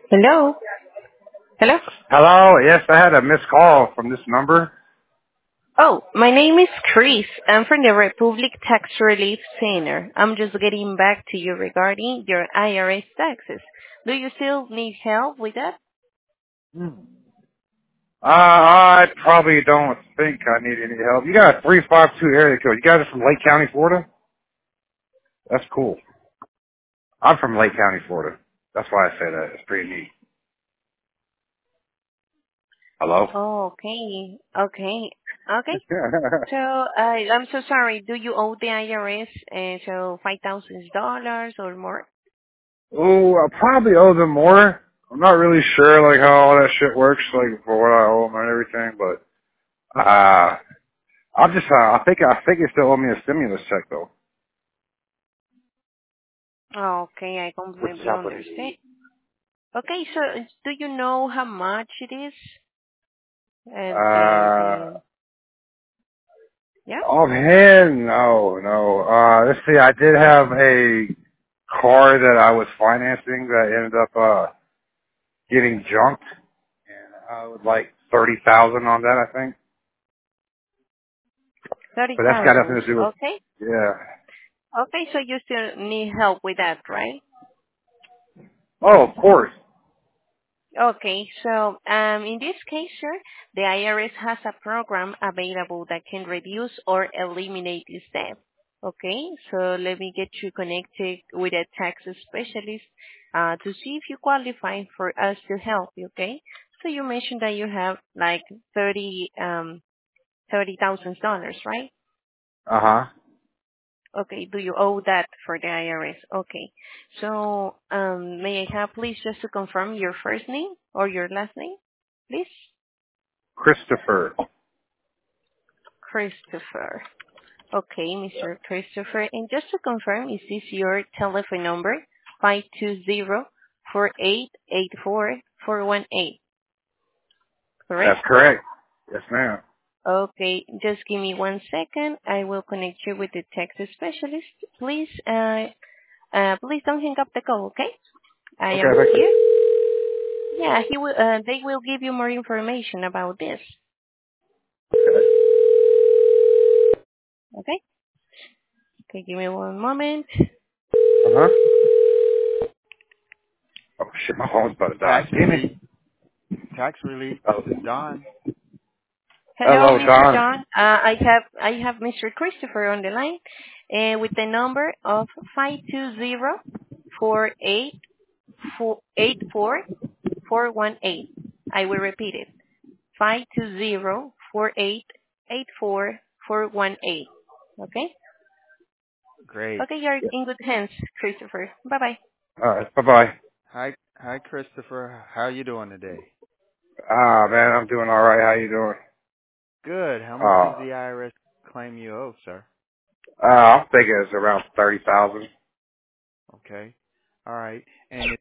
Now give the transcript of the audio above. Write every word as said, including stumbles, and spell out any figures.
Hello? Hello? Hello. Yes, I had a missed call from this number. Oh, my name is Chris. I'm from the Republic Tax Relief Center. I'm just getting back to you regarding your I R S taxes. Do you still need help with that? Hmm. Uh, I probably don't think I need any help. You got a three five two area code. You guys are from Lake County, Florida? That's cool. I'm from Lake County, Florida. That's why I say that. It's pretty neat. Hello? Oh, okay. Okay. Okay. So, uh, I'm so sorry. Do you owe the I R S, uh, so five thousand dollars or more? Oh, I probably owe them more. I'm not really sure, like, how all that shit works, like, for what I owe them and everything, but, uh, I'm just, uh, I think, I think they still owe me a stimulus check, though. Okay, I Which is completely happening. understand. Okay, so uh, do you know how much it is? Uh, the, Uh, the, yeah? Offhand, no, no. Uh, let's see, I did have a car that I was financing that ended up, uh, getting junked. And I was like thirty thousand on that, I think. But that's got nothing 30,000. to do with, Okay. yeah. Okay, so you still need help with that, right? Oh, of course. Okay, so um, in this case, sir, the I R S has a program available that can reduce or eliminate this debt. Okay, so let me get you connected with a tax specialist uh, to see if you qualify for us to help you. Okay, so you mentioned that you have like thirty um thirty thousand dollars, right? Uh-huh. Okay. Do you owe that for the I R S? Okay. So, um, may I have please just to confirm your first name or your last name, please? Christopher. Christopher. Okay, Mister Christopher. And just to confirm, is this your telephone number? Five two zero four eight eight four four one eight. That's Correct? correct. Yes, ma'am. Okay. Just give me one second. I will connect you with the tax specialist. Please, uh, uh, please don't hang up the call, okay? I Okay, am thank you. here. Yeah, he will. Uh, they will give you more information about this. Okay. Okay. Okay. Give me one moment. Uh-huh. Oh, shit, my phone's about to die. Tax Give relief. me. Tax relief. This Oh. is Don. Hello, Hello, Mister Don. John. Uh, I have I have Mister Christopher on the line, uh, with the number of five two zero four eight four eight four four one eight. I will repeat it. Five two zero four eight eight four four one eight. Okay. Great. Okay, you're in good hands, Christopher. Bye bye. All right, bye-bye. Hi, hi, Christopher. How are you doing today? Ah, man, I'm doing all right. How you doing? Good. How much Uh, does the I R S claim you owe, sir? uh, I'm thinking it's around thirty thousand. Okay. All right. And